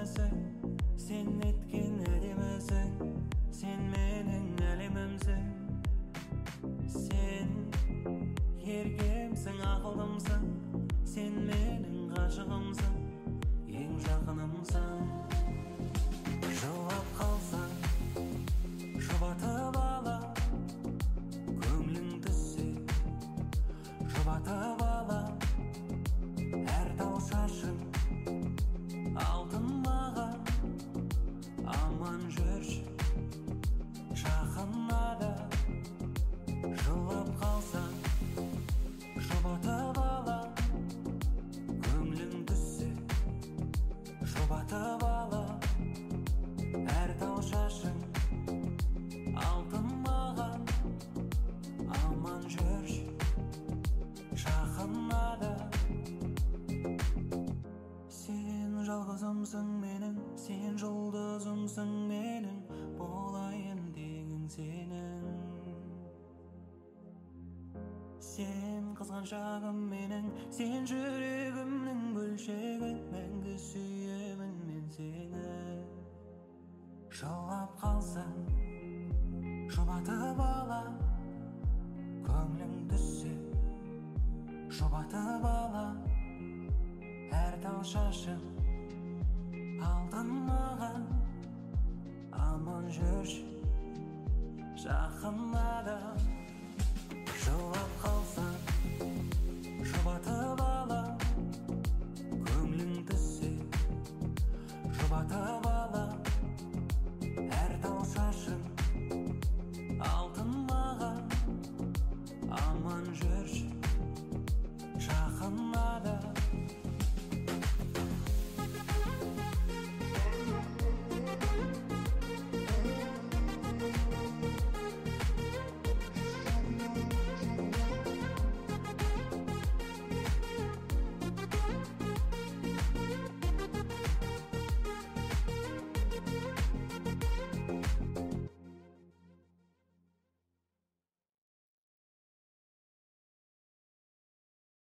әдемісің, сен неткен әдемісің, сен менің әлемімсің. Сен еркемсің, ақылдымсың, сен менің ғашығымсың, ең жақынымсың. Жылап қалсаң, жұбатып алам, көңлің түссе, жұбатып алам. Әр тал шашың алтын маған, аман жүрші жақынада. Жылап қалсаң, жұбатып алам, көңлің түссе, жұбатып алам. Әр тал шашың алтын маған, аман жүрші жақынада. Сен жалғызымсың менің, сен жұлдызымсың менің, болайын дегің сенің. Сен қызғаншағым менің, сен жүрегімнің бөлшегі, мәңгі сүйемін мен сені. Жылап қалсаң, жұбатып алам, көңлің түссе, жұбатып алам. Әр тал шашың алтын маған, аман жүрші жақынада.